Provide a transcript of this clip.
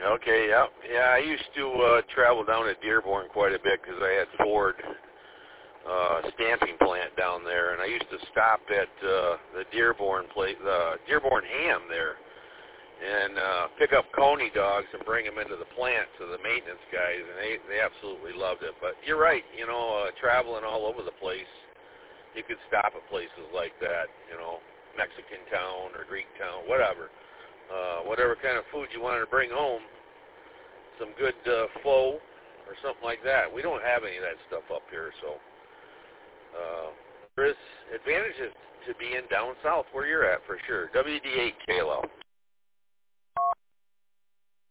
Okay, yeah. Yeah, I used to travel down to Dearborn quite a bit because I had Ford stamping plant down there, and I used to stop at the Dearborn place, Dearborn Ham there, and pick up Coney dogs and bring them into the plant to the maintenance guys, and they absolutely loved it. But you're right, traveling all over the place, you could stop at places like that, Mexican town or Greek town, whatever. Whatever kind of food you wanted to bring home, some good pho or something like that. We don't have any of that stuff up here, so there is advantages to being down south where you're at for sure. WD8 KLO.